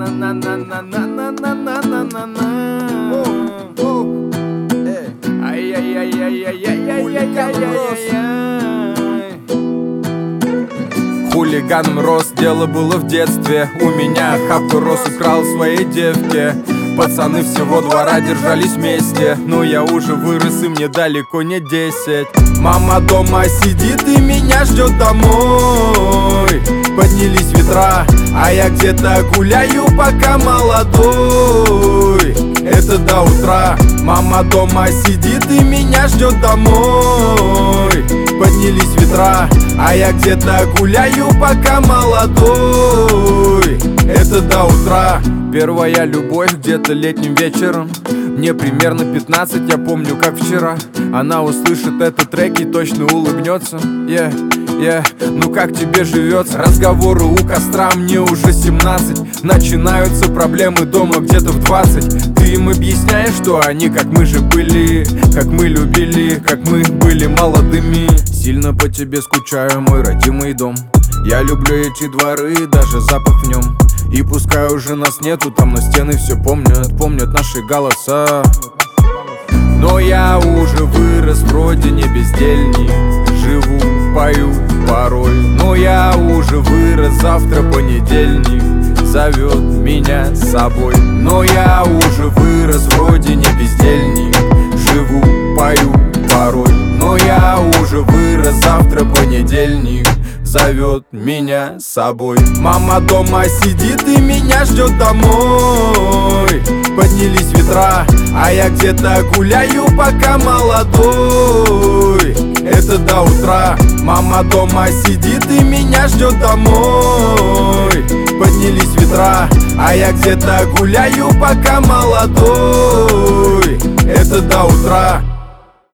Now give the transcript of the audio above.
Хулиганом рос, дело было в детстве. У меня охапку роз украл своей девке. Пацаны всего двора держались вместе, но я уже вырос и мне далеко не 10. Мама дома сидит и меня ждет домой. Поднялись ветра, а я где-то гуляю, пока молодой. Это до утра. Мама дома сидит и меня ждет домой. Поднялись ветра, а я где-то гуляю, пока молодой. Это до утра. Первая любовь где-то летним вечером. Мне примерно 15, я помню как вчера. Она услышит этот трек и точно улыбнется. Ну как тебе живется? Разговоры у костра, мне уже 17. Начинаются проблемы дома где-то в 20. Ты им объясняешь, что они как мы же были, как мы любили, как мы были молодыми. Сильно по тебе скучаю, мой родимый дом. Я люблю эти дворы, даже запах в нем. И пускай уже нас нету, там на стены все помнят наши голоса. Но я уже вырос, вроде не бездельник. Живу, пою порой. Но я уже вырос, завтра понедельник зовет меня с собой. Но я уже вырос, вроде не бездельник. Живу, пою порой. Но я уже вырос, завтра понедельник зовет меня с собой. Мама дома сидит и меня ждет домой. Поднялись ветра, а я где-то гуляю, пока молодой. Это до утра. Мама дома сидит и меня ждет домой. Поднялись ветра, а я где-то гуляю, пока молодой.